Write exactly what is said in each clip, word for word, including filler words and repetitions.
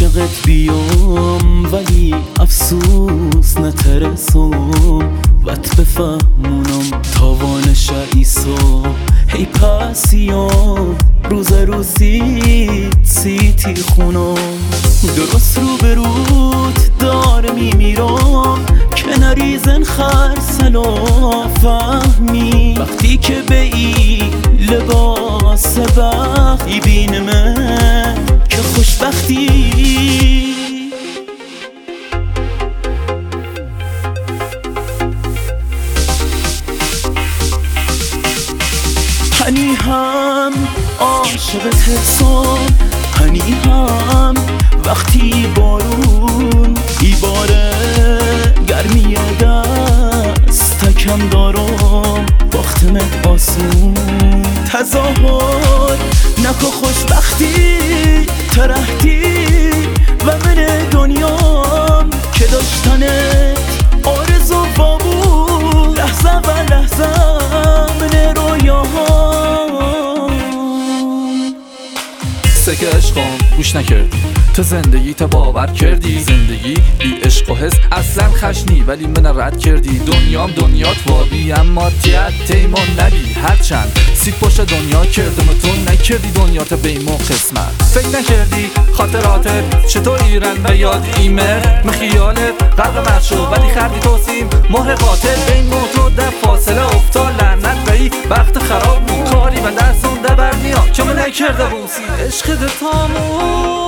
عاشقت بیام ولی افسوس نترسم وات بفهمونم تاوانش ایسا هی پسیام روز روزیت سیتی خونم درست رو به رود دار میمیرم که نریزن خرسلا فهمی وقتی که به این لباس بخت میبینم که خوشبختی هنی هم عاشقت حسام هنی هم وقتی بارون ای باره گرمی دستکم دارم باختمت آسون تظاهر نکو خوشبختی ترهتی و من دنیام که داشتنت آرزو بابو لحظه و لحظه من رویاهام سکه عشقم گوش نکردی تو زندگی تا باور کردی زندگی بی عشق و حس اصلا خشنی ولی من رد کردی دنیام دنیات وابی اما تیت تیمون نبی هرچند سید پشت دنیا کردم و تو نکردی دنیات بیمو قسمت فکر نکردی خاطراتت چطور ایرن و یاد ایمر مخیالت غرق مرد شد ولی خردی توسیم مهر قاتل بین موتو در فاصله افتاد لعنت بایی وقت خراب بود کاری و درسون دبر میاد که من نکرده بوسی عشق دتامو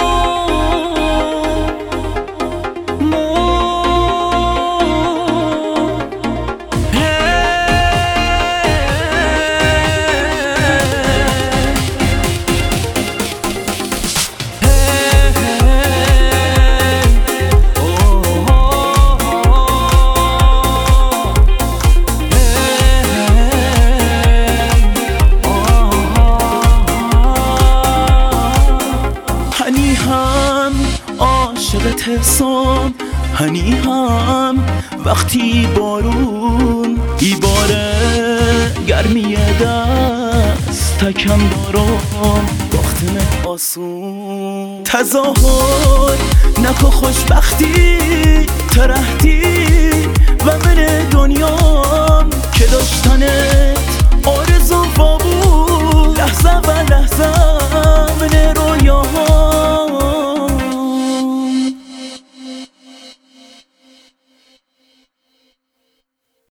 عاشقت حسام هنی هم وقتی بارون ای باره گرمی دستکم دارم باختمت آسون تظاهر نکو خوشبختی ترهتی و من دنیا